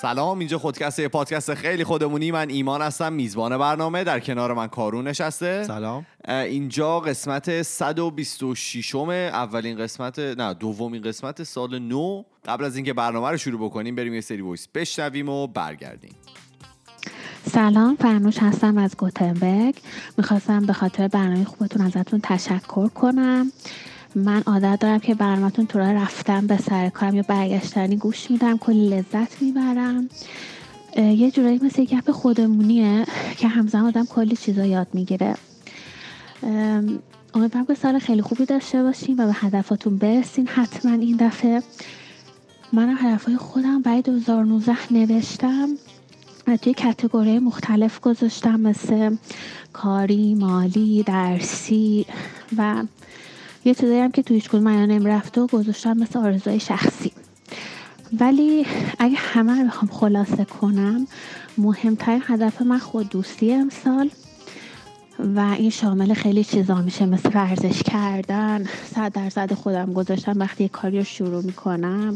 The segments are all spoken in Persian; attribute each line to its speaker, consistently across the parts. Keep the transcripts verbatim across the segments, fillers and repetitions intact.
Speaker 1: سلام، اینجا خودکست، یه پادکست خیلی خودمونی. من ایمان هستم، میزبان برنامه. در کنار من کارون نشسته.
Speaker 2: سلام.
Speaker 1: اینجا قسمت صد و بیست و شش اولین قسمت نه دومین قسمت سال نو. قبل از اینکه برنامه رو شروع بکنیم بریم یه سری وایس بشنویم و برگردیم.
Speaker 3: سلام، فرنوش هستم از گوتنبرگ. میخواستم به خاطر برنامه خوبتون ازتون تشکر کنم. من عادت دارم که برنامه‌تون تو راه رفتن به سر کارم یا برگشتنی گوش میدم، کلی لذت میبرم. یه جورایی مثل گپ خودمونیه که همزمان آدم کلی چیزا یاد میگیره. امیدوارم که سال خیلی خوبی داشته باشین و به هدفاتون برسین. حتما این دفعه منم هدفهای خودم برای دو هزار و نوزده نوشتم و توی کاتگوری مختلف گذاشتم، مثل کاری، مالی، درسی و یه چیزایی هم که توی هیچ کدوم ایام رفته و گذاشتم مثل آرزوهای شخصی. ولی اگه همه رو بخوام خلاصه کنم، مهمترین هدف من خود دوستی امسال و این شامل خیلی چیزا میشه، مثل ورزش کردن، صد درصد خودم گذاشتم وقتی یه کاری رو شروع میکنم،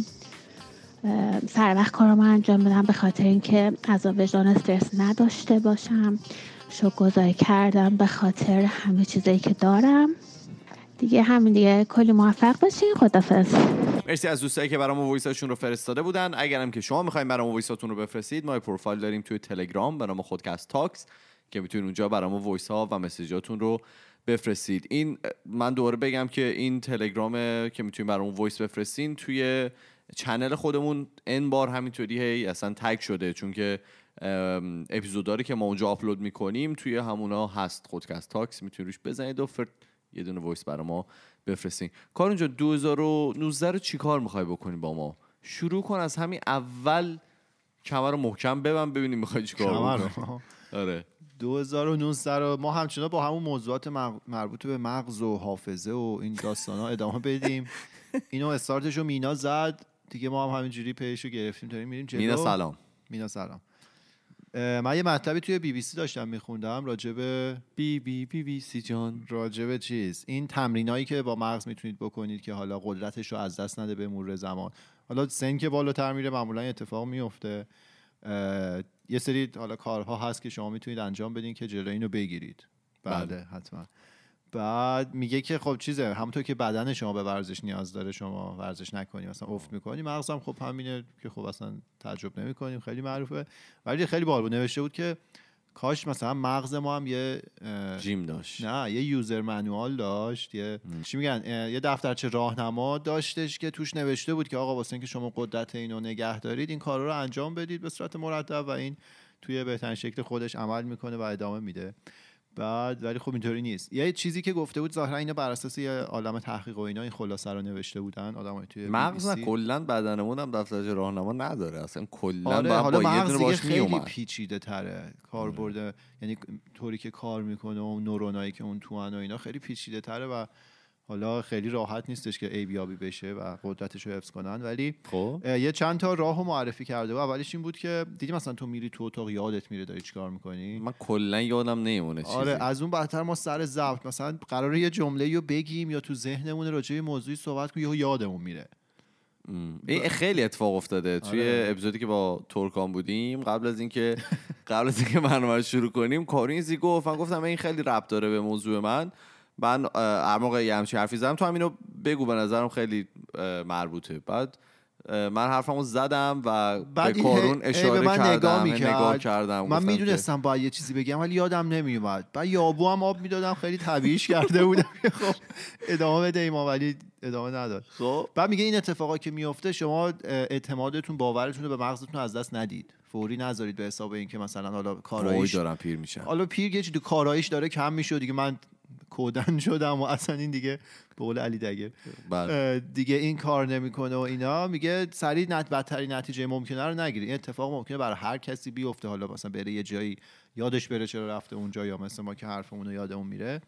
Speaker 3: سر وقت کارامو انجام بدم به خاطر اینکه عذاب وجدان استرس نداشته باشم، شکرگزاری کردم به خاطر همه چیزایی که دارم. دیگه همین دیگه. کلی موفق باشین. خدافظ.
Speaker 1: مرسی از دوستایی که برامون وایساشون رو فرستاده بودن. اگرم که شما می‌خواید برامون وایساتون رو بفرستید، ما پروفایل داریم توی تلگرام به نام خودکست تاکس که میتونید اونجا برامون وایس ها و مسیجاتون رو بفرستید. این من دوباره بگم که این تلگرامه که میتونید برامون وایس بفرستین توی چنل خودمون این بار همینطوری هی اصلا تگ شده، چون که اپیزوداری که ما اونجا آپلود میکنیم توی همونا هست، خودکست تاکس. میتونید روش بزنید و فرد یه دونه وایس برای ما بفرستین. کار اونجا دو هزار و نوزده رو چی کار میخوای بکنی با ما؟ شروع کن از همین اول، کمر رو محکم ببند ببینیم میخوای چی کار بکنی. آره،
Speaker 2: دو هزار و نوزده رو ما همچنان با همون موضوعات مربوط به مغز و حافظه و این داستانا ادامه بدیم. اینو استارتشو مینا زد دیگه، ما هم همینجوری پیشو گرفتیم داریم میریم جلو.
Speaker 1: مینا سلام.
Speaker 2: مینا سلام. من یه مطلبی توی بی بی سی داشتم میخوندم راجب
Speaker 1: بی بی بی بی سی جان،
Speaker 2: راجب چیز این تمرینایی که با مغز میتونید بکنید که حالا قدرتش رو از دست نده به مرور زمان. حالا سن که بالاتر میره معمولا اتفاق میفته، یه سری حالا کارها هست که شما میتونید انجام بدین که جلوی اینو بگیرید. بله حتما. بعد میگه که خب چیزه، همونطور که بدن شما به ورزش نیاز داره، شما ورزش نکنی مثلا افت میکنی، مغزم خب همینه که خب اصلا تعجب نمیکنیم، خیلی معروفه. ولی خیلی باحال نوشته بود که کاش مثلا مغز ما هم یه
Speaker 1: جیم داشت،
Speaker 2: نه یه یوزر منوال داشت، یه چی میگن، یه دفترچه راهنما داشتش که توش نوشته بود که آقا واسه اینکه شما قدرت اینو نگه دارید این کارا رو انجام بدید به صورت مرتب و این توی بهترین شکل خودش عمل میکنه و ادامه میده. بعد ولی خب اینطوری نیست. یه چیزی که گفته بود ظاهرا اینا بر اساس یه عالمه تحقیق و اینا این خلاصه رو نوشته بودن آدمای توی
Speaker 1: مغز کلا بدنمون هم دفترچه راهنما نداره اصلا کلا.
Speaker 2: آره،
Speaker 1: با
Speaker 2: حالا
Speaker 1: با یه دونه باش
Speaker 2: خیلی
Speaker 1: میومد.
Speaker 2: پیچیده تره کاربرد، یعنی طوری که کار میکنه و نورونایی که اون تو ان و اینا خیلی پیچیده تره و حالا خیلی راحت نیستش که ای بیابی بشه و قدرتش رو حفظ کنن. ولی
Speaker 1: خب
Speaker 2: یه چند تا راهو معرفی کرده و اولیش این بود که دیدی مثلا تو میری تو اتاق یادت میره داری چیکار میکنی.
Speaker 1: من کلا یادم نمیمونه چیزی.
Speaker 2: آره، از اون بدتر ما سر ضبط مثلا قراره یه جمله‌ای رو بگیم یا تو ذهنمون راجع به موضوعی صحبت کنیم یهو یادمون میره.
Speaker 1: این خیلی اتفاق افتاده توی
Speaker 2: آره.
Speaker 1: اپیزودی که با ترکان بودیم، قبل از اینکه قبل از اینکه برنامه رو شروع کنیم، کارین زی گفت، من گفتم این خیلی ربط داره به موضوع من. من هر موقع یه همچین حرفی زدم تو همینو بگو، به نظرم خیلی مربوطه. بعد من حرفمو زدم و به کارون اشاره
Speaker 2: من
Speaker 1: کردم،
Speaker 2: نگاه,
Speaker 1: نگاه کردم.
Speaker 2: من میدونستم باید یه چیزی بگم ولی یادم نمیومد. بعد یابو هم آب میدادم، خیلی طبیعیش کرده بودم که خب ادامه بده ایما، ولی ادامه نداد.
Speaker 1: خب
Speaker 2: بعد میگه این اتفاقا که میفته شما اعتمادتون، باورتون رو به مغزتون از دست ندید، فوری نذارید به حساب این که مثلا حالا کارایش
Speaker 1: دارم پیر میشم،
Speaker 2: حالا پیر که چیزی کارایش داره کم میشه دیگه، من کودن شدم و اصلا این دیگه به قول علی دگر دیگه این کار نمیکنه و اینا. میگه سریع نت بدترین نتیجه ممکنه رو نگیرید. این اتفاق ممکنه برای هر کسی بیفته، حالا مثلا بره یه جایی یادش بره چرا رفته اونجا، یا مثل ما که حرفمون رو یادمون میره.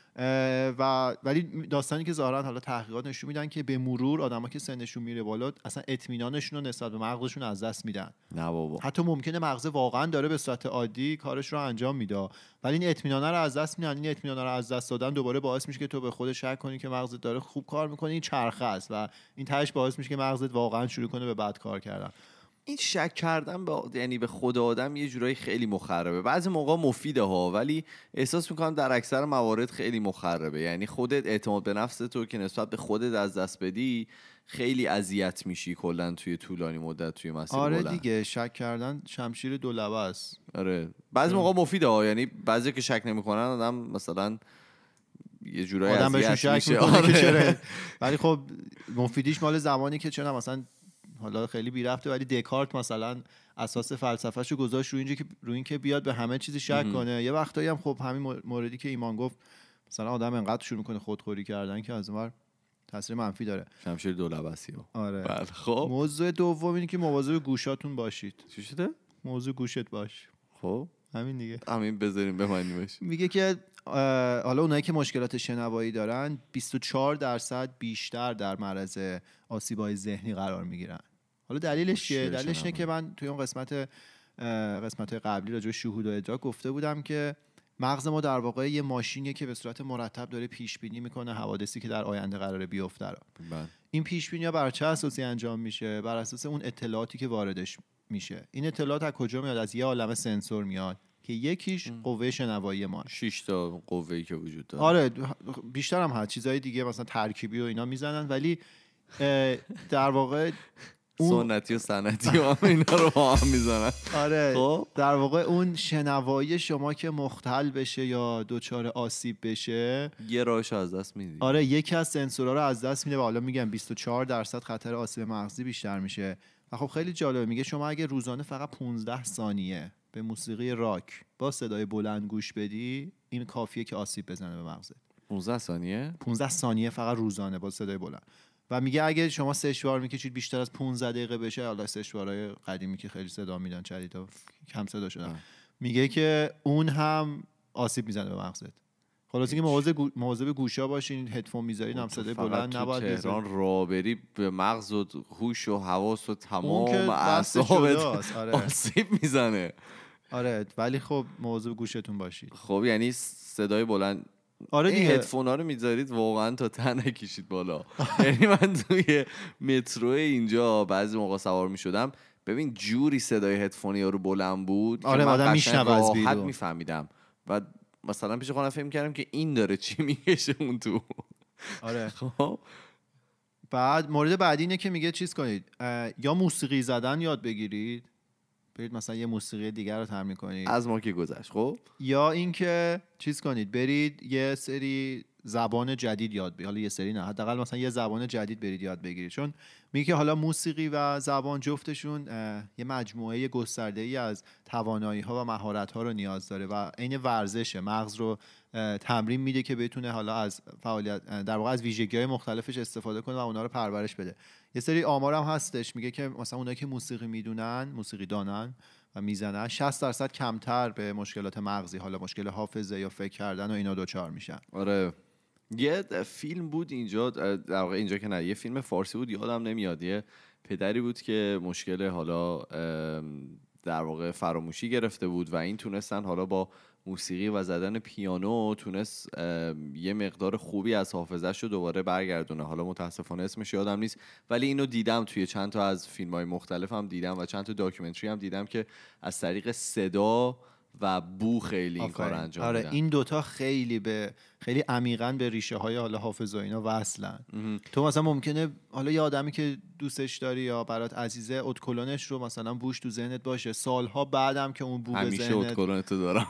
Speaker 2: و ولی داستانی که ظاهرا حالا تحقیقات نشون میدن که به مرور آدما که سنشون میره بالا اصلا اطمینانشون رو نسبت به مغزشون از دست میدن.
Speaker 1: نه بابا،
Speaker 2: حتی ممکنه مغز واقعا داره به صورت عادی کارش رو انجام میده ولی این اطمینان رو از دست میدن. این اطمینان رو از دست دادن دوباره باعث میشه که تو به خودت شک کنی که مغزت داره خوب کار میکنه. این چرخه است و این تهش باعث میشه که مغزت واقعا شروع کنه به بد کار کردن.
Speaker 1: این شک کردن به یعنی به خود آدم یه جورایی خیلی مخربه. بعضی موقع مفیده ها، ولی احساس میکنم در اکثر موارد خیلی مخربه. یعنی خودت اعتماد به نفس تو که نسبت به خودت از دست بدی خیلی اذیت میشی کلا توی طولانی مدت توی مسیر
Speaker 2: آره
Speaker 1: بلند.
Speaker 2: دیگه شک کردن شمشیر دو لبه است.
Speaker 1: آره بعضی موقع مفیده ها، یعنی بعضی که شک نمیکنن آدم مثلا یه جورایی
Speaker 2: آدم بهشون
Speaker 1: اذیت
Speaker 2: شک
Speaker 1: میشه.
Speaker 2: میکنه
Speaker 1: آره.
Speaker 2: که چرا. ولی خب مفیدیش مال زمانی که چرا مثلا حالا خیلی بی ربطه، ولی دکارت مثلا اساس فلسفه‌شو گذاشت روی اینجا که روی این که بیاد به همه چیز شک کنه. یه وقتایی هم خب همین موردی که ایمان گفت مثلا آدم انقدر شروع میکنه خودخوری کردن که از اونور تاثیر منفی داره.
Speaker 1: شمشیر دو لبه‌ای.
Speaker 2: آره.
Speaker 1: بله خب
Speaker 2: موضوع دوم اینه که مواظب گوشاتون باشید.
Speaker 1: چی شده؟
Speaker 2: موضوع گوشت باش.
Speaker 1: خب
Speaker 2: همین دیگه.
Speaker 1: همین بذاریم بمانیمش.
Speaker 2: میگه که حالا اونایی که مشکلات شنوایی دارن بیست و چهار درصد بیشتر در معرض آسیب‌های ذهنی قرار میگیرن. حالا دلیلش چیه؟ دلیلش اینه که من توی اون قسمت قسمت قبلی راجع به شهود و ادراک گفته بودم که مغز ما در واقع یه ماشینیه که به صورت مرتب داره پیش بینی میکنه حوادثی که در آینده قراره بیفته رو. این پیش بینی‌ها بر چه اساسی انجام میشه؟ بر اساس اون اطلاعاتی که واردش میشه. این اطلاعات از کجا میاد؟ از یه عالمه سنسور میاد که یکیش قوه شنوایی ما،
Speaker 1: شش تا قوه‌ای که وجود داره.
Speaker 2: آره بیشتر هم هست، چیزای دیگه مثلا ترکیبی و اینا میزنن، ولی در واقع
Speaker 1: اون سنتی و سنتی و اینا رو با هم میزنن.
Speaker 2: آره
Speaker 1: خب
Speaker 2: در واقع اون شنوایی شما که مختل بشه یا دچار آسیب بشه
Speaker 1: یه راهش از دست میدی.
Speaker 2: آره یکی از سنسورها رو از دست میده و حالا میگم بیست و چهار درصد خطر آسیب مغزی بیشتر میشه. و خب خیلی جالبه، میگه شما اگه روزانه فقط پانزده ثانیه به موسیقی راک با صدای بلند گوش بدی، این کافیه که آسیب بزنه به مغزت.
Speaker 1: پانزده ثانیه
Speaker 2: پانزده ثانیه فقط روزانه با صدای بلند. و میگه اگه شما سشوار میکشید بیشتر از پانزده دقیقه بشه، حالا سشوارهای قدیمی که خیلی صدا میدن جدیدا کم صدا شدن، میگه که اون هم آسیب میزنه به مغزت. خلاص اینکه مواظب گو... مواظب گوشا باشین، هدفون میذارین هم صدای بلند نباید بزنید.
Speaker 1: تهران رابری به مغز و هوش و حواس و تمام اعصابت آسیب میزنه.
Speaker 2: آره ولی خب مواظب گوشتون باشید.
Speaker 1: خب یعنی صدای بلند
Speaker 2: آره دیگه.
Speaker 1: این هدفونا رو میذارید واقعا تا ته نکشید بالا. یعنی من توی مترو اینجا بعضی موقع سوار میشدم، ببین جوری صدای هدفونی ها رو بلند بود
Speaker 2: آره
Speaker 1: که من
Speaker 2: قشنگ راحت
Speaker 1: میفهمیدم و مثلا پیش خودم فکر می‌کردم که این داره چی میکشه اون تو.
Speaker 2: آره
Speaker 1: خب
Speaker 2: بعد مورد بعدی اینه که میگه چیز کنید، یا موسیقی زدن یاد بگیرید، برید مثلا یه موسیقی دیگر رو تمرین کنید
Speaker 1: از ما که گذشت. خب
Speaker 2: یا اینکه چیز کنید برید یه سری زبان جدید یاد بگیرید. حالا یه سری نه، حداقل مثلا یه زبان جدید برید یاد بگیرید، چون میگه که حالا موسیقی و زبان جفتشون یه مجموعه گسترده‌ای از توانایی‌ها و مهارت‌ها رو نیاز داره و عین ورزشه، مغز رو تمرین میده که بتونه حالا از فعالیت در واقع از ویژگی‌های مختلفش استفاده کنه و اونا رو پرورش بده. یه سری آمار هم هستش میگه که مثلا اونایی که موسیقی میدونن، موسیقی دانن و میزنن، شصت درصد کمتر به مشکلات مغزی، حالا مشکل حافظه یا فکر کردن و اینا دوچار میشن.
Speaker 1: آره یه فیلم بود اینجا، در واقع اینجا که نه، یه فیلم فارسی بود یادم نمیاد، یه پدری بود که مشکل حالا در واقع فراموشی گرفته بود و این تونستن حالا با موسیقی و زدن پیانو تونست یه مقدار خوبی از حافظه‌اش رو دوباره برگردونه. حالا متاسفانه اسمش یادم نیست، ولی اینو دیدم توی چند تا از فیلم‌های مختلف هم دیدم و چند تا داکیومنتری هم دیدم که از طریق صدا و بو خیلی این کار انجام
Speaker 2: آره
Speaker 1: میدن.
Speaker 2: این دوتا خیلی به خیلی عمیقاً به ریشه های حالا حافظه و اینا وصلن. تو مثلا ممکنه حالا یه آدمی که دوستش داری یا برات عزیزه ادکلونش رو مثلا بوش تو ذهنت باشه، سالها بعدم که اون بو به ذهنت،
Speaker 1: همیشه ادکلونتو دارم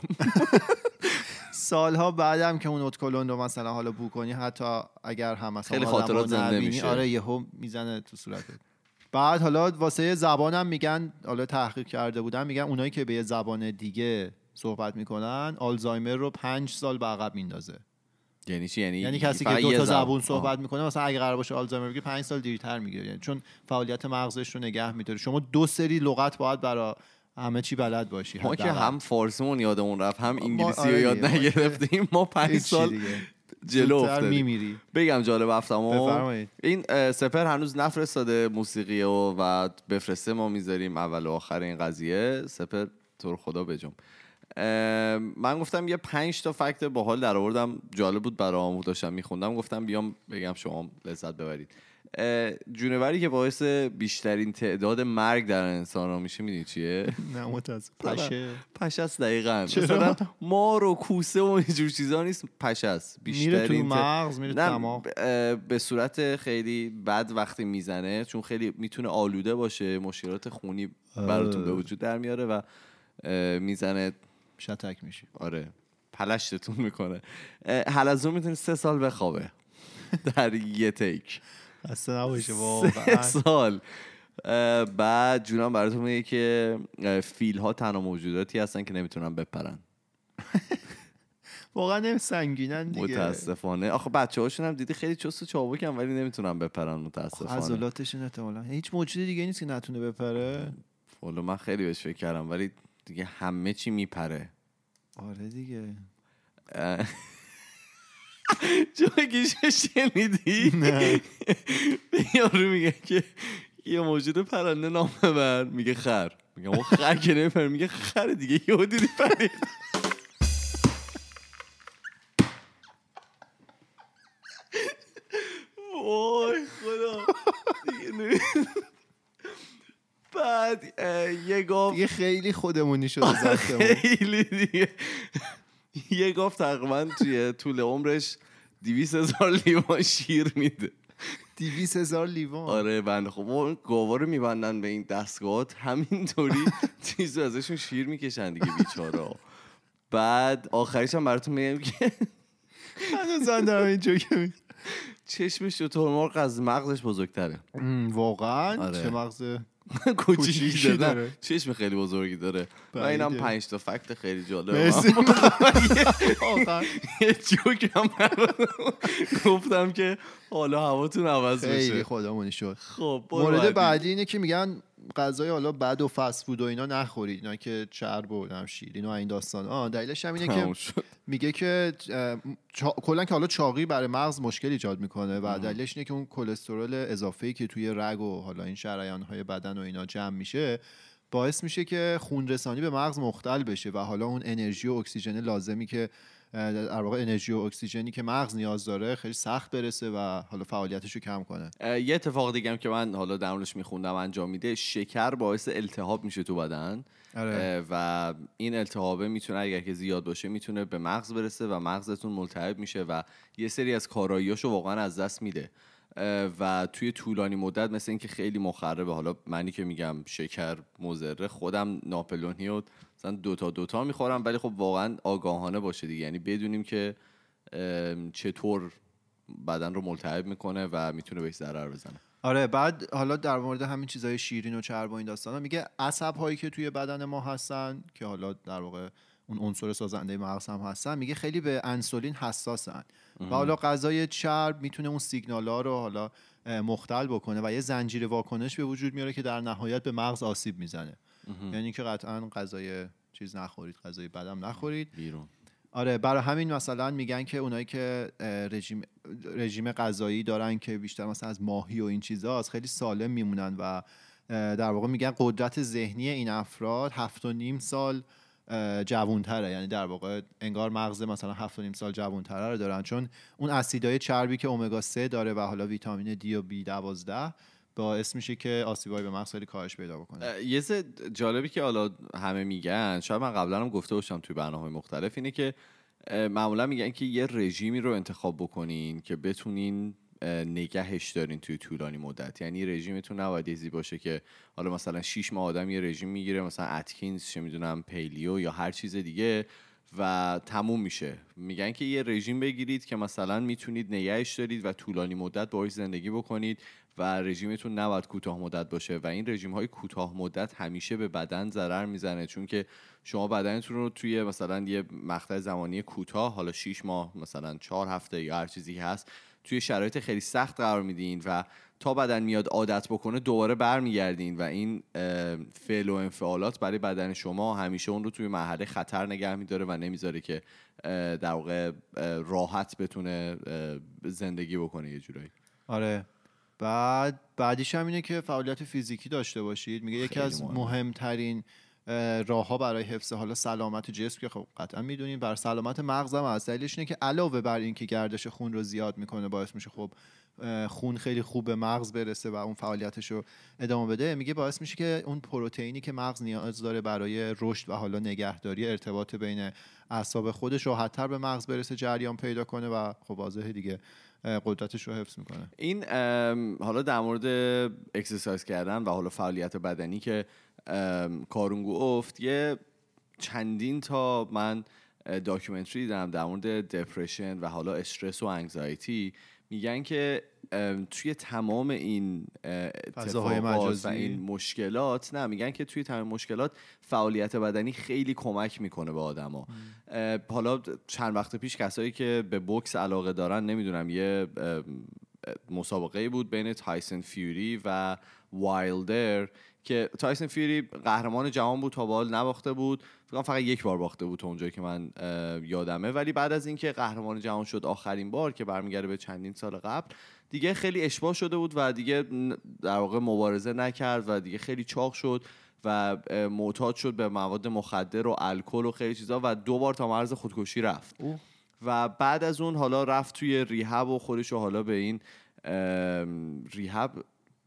Speaker 2: سالها بعدم که اون ادکلون رو مثلا حالا بو کنی، حتی اگر هم مثلا
Speaker 1: خیلی خاطرات زنده میشه.
Speaker 2: آره یهو میزنه تو صورتت. بعد حالا واسه زبانم میگن، حالا تحقیق کرده بودن، میگن اونایی که به یه زبان دیگه صحبت میکنن آلزایمر رو پنج سال به عقب میندازه.
Speaker 1: یعنی چی؟ یعنی
Speaker 2: یعنی کسی که دو تا زبون صحبت میکنه مثلا اگه قرار باشه آلزایمر بگیره پنج سال دیرتر میگیره، یعنی چون فعالیت مغزش رو نگه میداره. شما دو سری لغت باید برای همه چی بلد باشی.
Speaker 1: ما که هم فارسیمون یادمون رفت هم انگلیسی
Speaker 2: آره
Speaker 1: رو یاد نگرفتیم، ما پنج سال جلو افتادیم. بگم جالب افتم این سپر هنوز نفرستاده موسیقی و و بفرسته، ما میذاریم اول و آخر این قضیه. سپر تو رو خدا بجم. من گفتم یه پنج تا فکت باحال در آوردم، جالب بود برام، داشتم میخوندم گفتم بیام بگم شما لذت ببرید. جونوری که باعث بیشترین تعداد مرگ در انسان ها میشه میدونی چیه؟
Speaker 2: نه متاسف. پشه.
Speaker 1: پشه است دقیقاً. مثلا مار و کوسه و اینجور چیزا نیست، پشه است.
Speaker 2: میره تو مغز، میره دماغ.
Speaker 1: به صورت خیلی بد وقتی میزنه، چون خیلی میتونه آلوده باشه، مشکلات خونی براتون به وجود در میاره و میزنه
Speaker 2: شتک میشه.
Speaker 1: آره پلشتتون میکنه. حلزون میتونه سه سال بخوابه در یه تیک.
Speaker 2: اصلا نباشه واقعا.
Speaker 1: سه سال. بعد جونم براتون میگه که فیل ها تنها موجوداتی هستن که نمیتونن بپرن.
Speaker 2: واقعا هم سنگینن دیگه
Speaker 1: متاسفانه. آخه بچه هاشون هم دیدی خیلی چست و چابکن ولی نمیتونن بپرن متاسفانه.
Speaker 2: عضلاتشون احتمالاً هیچ موجود دیگه نیست که نتونه بپره.
Speaker 1: والا من خیلی بهش فکر کردم ولی دیگه همه چی میپره.
Speaker 2: آره دیگه.
Speaker 1: جاگیش شنیدی؟ نه. یارو میگه که یه موجود پرنده نام ببر، میگه خر. میگه اون خر که نمیپره، میگه خر دیگه. یهو دیدی پرید. وای خدا دیگه. بعد یه گاو
Speaker 2: دیگه خیلی خودمونی شده زدتمون.
Speaker 1: خیلی دیگه. یه گاو تقریبا توی طول عمرش دویست هزار لیوان شیر میده.
Speaker 2: دویست هزار لیوان؟
Speaker 1: آره بنده خب اون گاوا رو میبندن به این دستگاهات همینطوری چیزو ازشون شیر میکشن دیگه بیچارا. بعد آخرش هم براتون میگم که
Speaker 2: هنوز دارم این جوکه
Speaker 1: چشم شترمرغ از مغزش بزرگتره.
Speaker 2: واقعا؟
Speaker 1: آره.
Speaker 2: چه مغز
Speaker 1: کوچیکی داره، چشم خیلی بزرگی داره. و اینم پنج تا فکت خیلی جالب. یه جوک هم گفتم که حالا هواتون عوض بشه.
Speaker 2: خیلی خودمونی شد.
Speaker 1: خب
Speaker 2: مورد بعدی اینه که میگن غذای حالا بد و فست فود و اینا نخورید، اینا که چرب و نم شیرین و این داستان. آه دلیلش هم اینه که میگه که چا... کلا که حالا چاقی برای مغز مشکل ایجاد میکنه و دلیلش اینه که اون کلسترول اضافه‌ای که توی رگ و حالا این شریان‌های بدن و اینا جمع میشه باعث میشه که خون رسانی به مغز مختل بشه و حالا اون انرژی و اکسیژن لازمی که در واقع انرژی و اکسیژنی که مغز نیاز داره خیلی سخت برسه و حالا فعالیتش رو کم کنه.
Speaker 1: یه اتفاق دیگه هم که من حالا در موردش میخوندم انجام میده، شکر باعث التهاب میشه تو بدن. آره. و این التهابه میتونه اگر که زیاد باشه میتونه به مغز برسه و مغزتون ملتهب میشه و یه سری از کاراییاشو واقعا از دست میده و توی طولانی مدت مثل این که خیلی مخربه. حالا منی که میگم شکر مضره، خودم ناپلونی و مثلا دوتا دوتا میخورم ولی خب واقعا آگاهانه باشه دیگه، یعنی بدونیم که چطور بدن رو ملتهب میکنه و میتونه بهش ضرر بزنه.
Speaker 2: آره. بعد حالا در مورد همین چیزای شیرین و چرب و این داستانا میگه عصب هایی که توی بدن ما هستن که حالا در واقع اون عنصر سازنده مغز هم هستن، میگه خیلی به انسولین حساسن و حالا غذای چرب میتونه اون سیگنال‌ها رو حالا مختل بکنه و یه زنجیره واکنش به وجود میاره که در نهایت به مغز آسیب میزنه. یعنی که قطعاً غذای چیز نخورید، غذای بدم نخورید بیرون. آره. برای همین مثلا میگن که اونایی که رژیم رژیم غذایی دارن که بیشتر مثلا از ماهی و این چیزاست خیلی سالم میمونن و در واقع میگن قدرت ذهنی این افراد هفت و نیم سال جوان‌تره. یعنی در واقع انگار مغز مثلا هفت و نیم سال جوان‌تره رو دارن، چون اون اسیدهای چربی که امگا سه داره و حالا ویتامین دی و بی دوازده باعث میشه که آسیبای به مغز خیلی کاهش پیدا بکنه.
Speaker 1: یه چیز جالبی که حالا همه میگن، شاید من قبلا هم گفته باشم توی برنامه‌های مختلف، اینه که معمولا میگن که یه رژیمی رو انتخاب بکنین که بتونین نگهش دارین توی طولانی مدت. یعنی رژیمتون نباید ایزی باشه که حالا مثلا شش ماه آدم یه رژیم میگیره، مثلا اتکینز چه میدونم پلیو یا هر چیز دیگه و تموم میشه. میگن که یه رژیم بگیرید که مثلا میتونید نگهش دارید و طولانی مدت باهاش زندگی بکنید و رژیمتون نباید کوتاه مدت باشه و این رژیم های کوتاه مدت همیشه به بدن ضرر میزنه، چون که شما بدنتون رو توی مثلا یه مقطع زمانی کوتاه، حالا شش ماه مثلا چهار هفته یا هر چیزی هست، توی شرایط خیلی سخت قرار میدین و تا بدن میاد عادت بکنه دوباره برمیگردین و این فعل و انفعالات برای بدن شما همیشه اون رو توی مرحله خطر نگه میداره و نمیذاره که در واقع راحت بتونه زندگی بکنه یه جورایی.
Speaker 2: آره. بعد بعدیش هم اینه که فعالیت فیزیکی داشته باشید. میگه یکی از مهم. مهمترین راه‌ها برای حفظ حالا سلامت جسم که خب قطعا میدونین بر سلامت مغز هم هست. دلیلش اینه که علاوه بر این که گردش خون رو زیاد میکنه باعث میشه خب خون خیلی خوب به مغز برسه و اون فعالیتش رو ادامه بده، میگه باعث میشه که اون پروتئینی که مغز نیاز داره برای رشد و حالا نگهداری ارتباط بین اعصاب خودش راحت‌تر به مغز برسه، جریان پیدا کنه و خب واضحه دیگه قدرتش رو حفظ میکنه.
Speaker 1: این حالا در مورد اکسرسایز کردن و حالا فعالیت بدنی که کارون گفت، یه چندین تا من داکیومنتری دیدم در مورد دپرشن و حالا استرس و انگزایتی، میگن که توی تمام این اتفاقات و این مشکلات، نه میگن که توی تمام مشکلات فعالیت بدنی خیلی کمک میکنه به آدما. حالا چند وقت پیش کسایی که به بوکس علاقه دارن، نمیدونم یه مسابقه بود بین تایسون فیوری و وایلدر که تایسون فیوری قهرمان جهان بود، تا به حال نباخته بود، فقط یک بار باخته بود تا اونجایی که من یادمه، ولی بعد از اینکه قهرمان جهان شد آخرین بار که برمیگره به چندین سال قبل، دیگه خیلی اشباح شده بود و دیگه در واقع مبارزه نکرد و دیگه خیلی چاق شد و معتاد شد به مواد مخدر و الکل و خیلی چیزا و دو بار تا مرز خودکشی رفت. اوه. و بعد از اون حالا رفت توی ریهب و خودشو حالا به این ریهب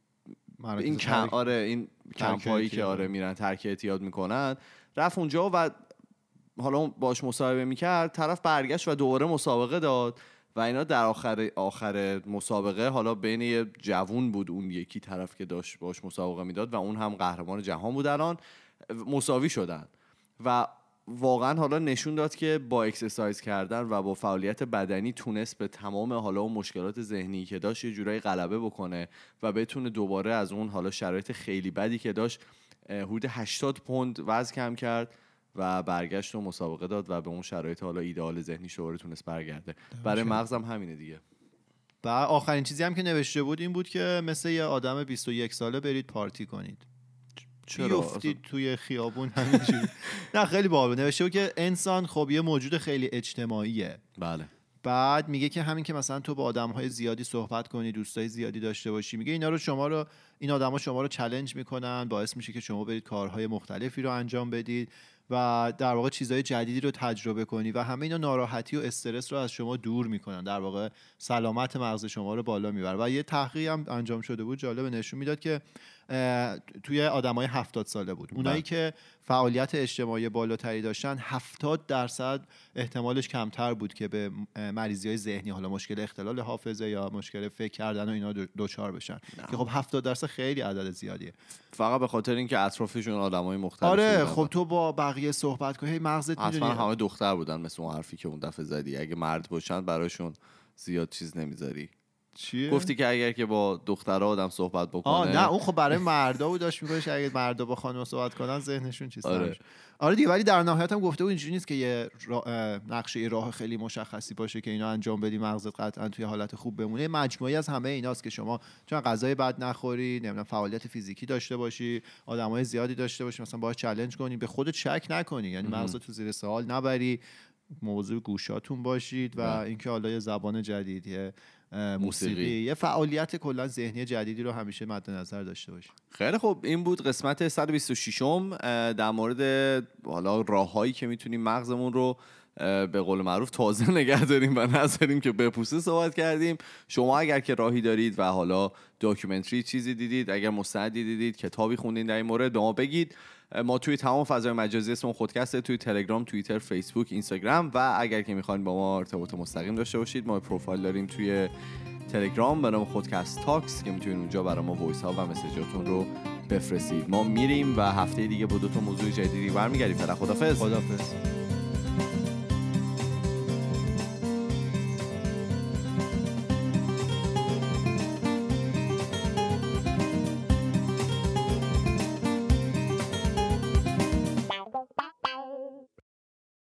Speaker 1: این کم آره این کمپایی که آره میرن ترک اعتیاد میکنن، رفت اونجا و حالا باش مصاحبه میکرد، طرف برگشت و دوباره مسابقه داد و اینا در آخر آخر مسابقه حالا بین یه جوون بود اون یکی طرف که داشت باش مسابقه میداد و اون هم قهرمان جهان بود، الان مساوی شدن و واقعا حالا نشون داد که با اکسرسایز کردن و با فعالیت بدنی تونست به تمام حالا اون مشکلات ذهنی که داشت یه جورایی غلبه بکنه و بتونه دوباره از اون حالا شرایط خیلی بدی که داشت حدود هشتاد پوند وزن کم کرد و برگشت و مسابقه داد و به اون شرایط حالا ایدئال ذهنی دوباره تونست برگرده. برای مغزم همینه دیگه.
Speaker 2: و آخرین چیزی هم که نوشته بود این بود که مثل یه آدم بیست و یک ساله برید پارتی کنید. چرا افتید توی خیابون همینجوری؟ نه خیلی باحال نوشته بود که انسان خب یه موجود خیلی اجتماعیه.
Speaker 1: بله.
Speaker 2: بعد میگه که همین که مثلا تو با آدم‌های زیادی صحبت کنی، دوستای زیادی داشته باشی، میگه اینا رو شما رو این آدما شما رو چالش میکنن، باعث میشه که شما برید کارهای مختلفی رو انجام بدید و در واقع چیزهای جدیدی رو تجربه کنی و همه اینا ناراحتی و استرس رو از شما دور میکنن، در واقع سلامت مغز شما رو بالا میبره. و یه تحقیق هم انجام شده بود جالب، نشون میداد که توی آدمای هفتاد ساله بود، اونایی که فعالیت اجتماعی بالاتری داشتن هفتاد درصد احتمالش کمتر بود که به مریضی‌های ذهنی، حالا مشکل اختلال حافظه یا مشکل فکر کردن و اینا دچار بشن، که خب هفتاد درصد خیلی عدد زیادیه،
Speaker 1: فقط به خاطر اینکه اطرافشون آدمای مختلفی
Speaker 2: آره
Speaker 1: بودن.
Speaker 2: خب تو با بقیه صحبت کنی مغزت میدونی
Speaker 1: اصلا همه دختر بودن مثل اون حرفی که اون دفعه زدی، اگه مرد باشن براشون زیاد چیز نمیذاری.
Speaker 2: چیه؟
Speaker 1: گفتی که اگر که با دخترها آدم صحبت بکنه.
Speaker 2: آه نه اون خب برای مردا بود، داشت میگه اگه مردا با خانم صحبت کنن ذهنشون چیز
Speaker 1: آره.
Speaker 2: نمیشه. آره دیگه، ولی در نهایت هم گفته بود اینجوری نیست که یه نقشه یه راه خیلی مشخصی باشه که اینا انجام بدی مغزت قطعا توی حالت خوب بمونه. مجموعی از همه ایناست که شما چون غذای بد نخوری، نمیدونم فعالیت فیزیکی داشته باشی، آدمای زیادی داشته باشی، مثلا باهاش چالش کنی، به خودت شک نکنی، یعنی مغزت تو زیر سوال نبری، موضوع گوشاتون باشید و اینکه حالا یه زبان جدیدیه، موسیقی. موسیقی یه فعالیت کلا ذهنی جدیدی رو همیشه مد نظر داشته باشید.
Speaker 1: خیلی خوب، این بود قسمت صد و بیست و شش م در مورد حالا راههایی که میتونیم مغزمون رو به قول معروف تازه نگه داریم و نذاریم که بپوسه صحبت کردیم. شما اگر که راهی دارید و حالا داکیومنتری چیزی دیدید، اگر مستندی دیدید، کتابی خوندین در این مورد، به ما بگید. ما توی تمام فضای مجازی اسم خودکسته، توی تلگرام، توییتر، فیسبوک، اینستاگرام و اگر که میخواین با ما ارتباط مستقیم داشته باشید، ما پروفایل داریم توی تلگرام به نام خودکست تاکس که میتونید اونجا برای ما وایس ها و مسیجاتون رو بفرستید. ما میریم و هفته دیگه با دو تا موضوع جدیدی برمیگردیم. فعلا خدافظ.
Speaker 2: خدافظ.